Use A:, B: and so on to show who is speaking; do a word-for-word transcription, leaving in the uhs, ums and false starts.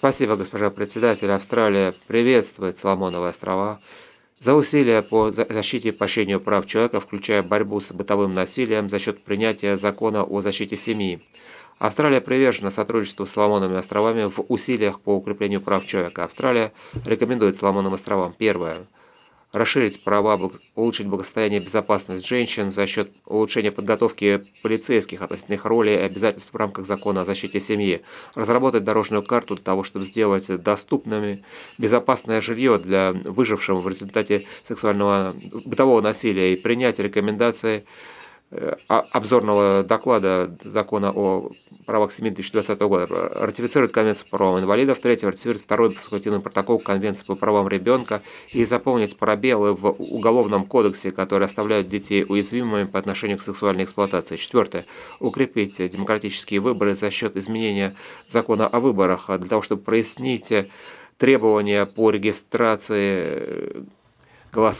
A: Спасибо, госпожа председатель. Австралия приветствует Соломоновы острова за усилия по за- защите и поощрению прав человека, включая борьбу с бытовым насилием за счет принятия закона о защите семьи. Австралия привержена сотрудничеству с Соломоновыми островами в усилиях по укреплению прав человека. Австралия рекомендует Соломоновым островам: первое, расширить права, благ- улучшить благосостояние и безопасность женщин за счет улучшения подготовки полицейских относительных ролей и обязательств в рамках закона о защите семьи, разработать дорожную карту для того, чтобы сделать доступными безопасное жилье для выжившего в результате сексуального бытового насилия и принять рекомендации э, а- обзорного доклада закона о правах семьи две тысячи двадцатого года, ратифицирует Конвенцию по правам инвалидов, третье, ратифицирует второй факультативный протокол Конвенции по правам ребенка и заполнить пробелы в Уголовном кодексе, которые оставляют детей уязвимыми по отношению к сексуальной эксплуатации. Четвертое. Укрепить демократические выборы за счет изменения закона о выборах а для того, чтобы прояснить требования по регистрации голосов